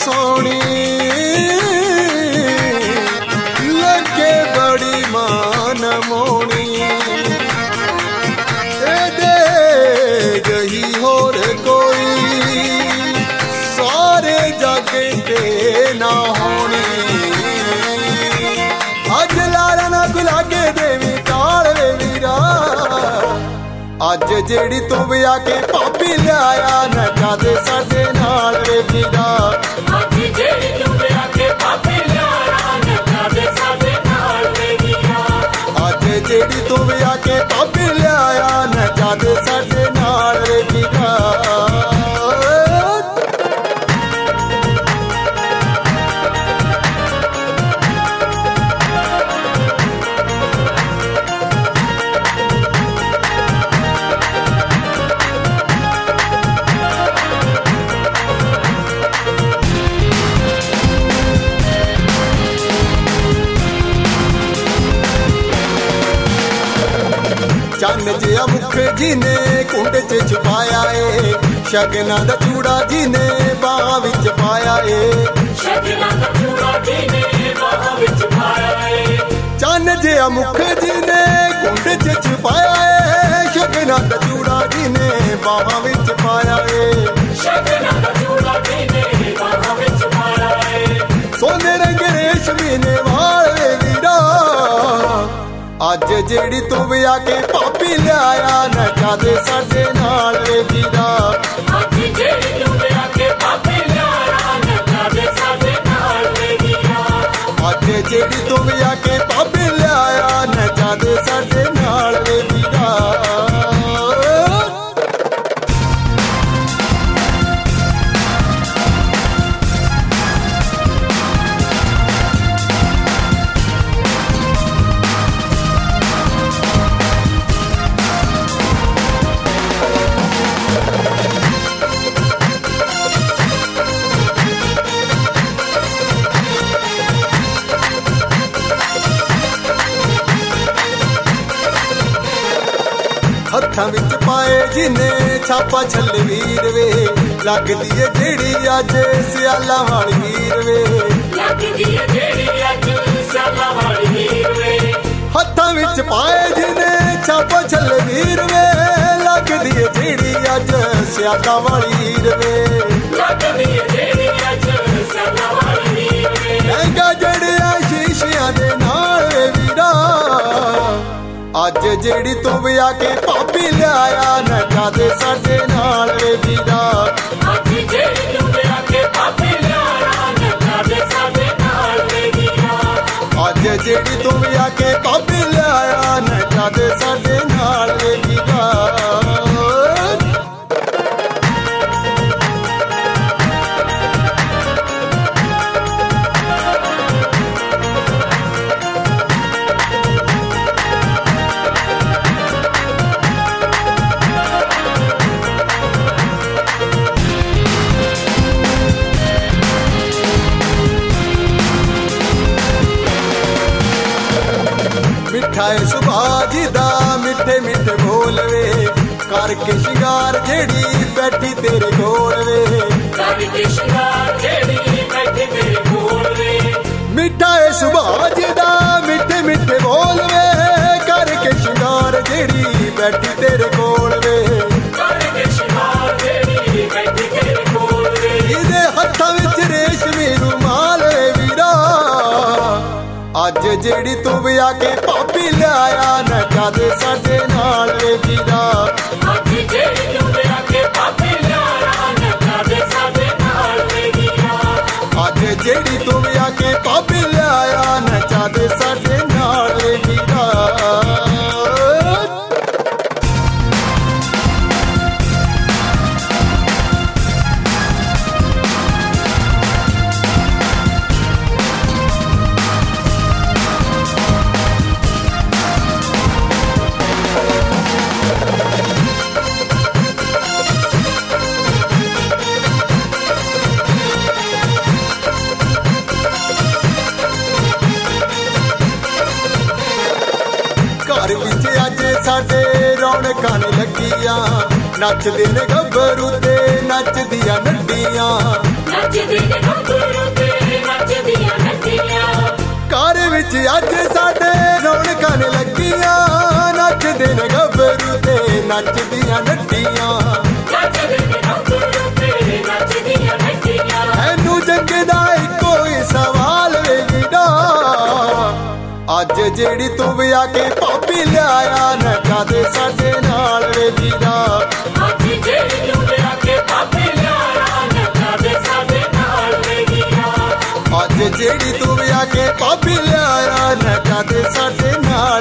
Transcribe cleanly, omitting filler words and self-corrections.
सोहनी लगे बड़ी मान मोनी दे गई होर कोई सारे जग ते ना होनी अज लारा ना गुलागे देवी ताल वे वीरा अज जेड़ी तू भी आके भाभी लिया नचा दे साडे नाल वे वीरा अज जेड़ी तू भी आके भाभी लिया नचा दे साडे नाल वे वीरा अज जेड़ी तू भी आके भाभी लिया नचा दे साडे नाल वे वीरा चन्न जिया मुख जी ने कुंड च छुपाया है शगना दा चूड़ा जी ने बाह विच पाया है शगना दा चूड़ा जी ने बाह विच पाया है चन्न जिया मुख जी ने कुंड च छुपाया है शगना दा चूड़ा जी ने बाह विच पाया है शगना दा चूड़ा जी ने बाह विच पाया है सोने रंग रेशमी ने वाल वे वीरा अज जेड़ी तू भी आके भाभी लिया नचा दे साडे नाल वे वीरा अज जेड़ी तू भी आके भाभी लिया नचा दे साडे नाल वे वीरा अज जेड़ी तू भी आके भाभी लिया नचा दे साडे नाल वे वीरा हत्थां विच पाए जिने छापा छल वीर वे लगदी है जेड़ी अज सियाला वाली वीर वे लगदी है जेड़ी अज सियाला वाली वीर वे हत्थां विच पाए जिने छापा छल वीर वे लगदी है जेड़ी अज सियाला वाली वीर वे लगदी है जेड़ी अज सियाला वाली वीर वे लहंगा जड़िया शीशियां दे नाल वे वीरा अज जेड़ी तू भी आके भाभी लिया नचा दे साडे नाल वे वीरा अज जेड़ी तू भी आके भाभी लिया नचा दे साडे नाल वे वीरा अज जेड़ी तू भी आके भाभी लिया नचा दे साडे नाल वे वीरा मिठाई सुभाजी दा मिठे मिठे बोल वे करके शिंगार जेड़ी बैठी तेरे कोल वे करके शिंगार जेड़ी बैठी तेरे कोल वे मिठाई सुभाजी दा मिठे मिठे बोल वे करके शिंगार जेड़ी बैठी तेरे कोल वे करके शिंगार जेड़ी बैठी तेरे कोल वे इहदे हत्थां विच रेशमी रुमाल वे वीरा अज जेड़ी तू भी आके भाभी लिया नचा दे साडे नाल वे वीरा अज जेड़ी तू भी आके भाभी लिया नचा दे साडे नाल वे वीरा अज जेड़ी तू भी आके भाभी लिया नचा दे साडे नाल वे वीरा घर विच अज साडे रौनकां ने लगियां नचदे ने गभरू ते नचदियां नड्डियां नचदे ने गभरू ਅੱਜ ਸਾਡੇ ਰੌਣਕਾਂ ਨੇ ਲੱਗੀਆਂ ਨੱਚਦੇ ਨੇ ਗੱਭਰੂ ਤੇ ਨੱਚਦੀਆਂ ਨੱਡੀਆਂ ਇਹਨੂੰ ਜੰਗ ਦਾ ਇੱਕੋ ਹੀ ਸਵਾਲ ਵੇ ਵੀਰਾ ਅੱਜ ਜਿਹੜੀ ਤੂੰ ਵਿਆਹ ਕੇ ਭਾਬੀ ਲਿਆਇਆ ਨੱਚਾ ਦੇ ਸਾਡੇ ਨਾਲ ਵੇ ਵੀਰਾ ਅੱਜ ਜਿਹੜੀ ਤੂੰ ਵਿਆਹ ਕੇ ਭਾਬੀ ਲਿਆਇਆ ਨੱਚਾ ਦੇ ਸਾਡੇ ਨਾਲ ਵੇ ਵੀਰਾ ਅੱਜ ਜਿਹੜੀ ਤੂੰ ਵਿਆਹ ਕੇ ਭਾਬੀ ਲਿਆਇਆ ਨੱਚਾ ਦੇ ਸਾਡੇ ਨਾਲ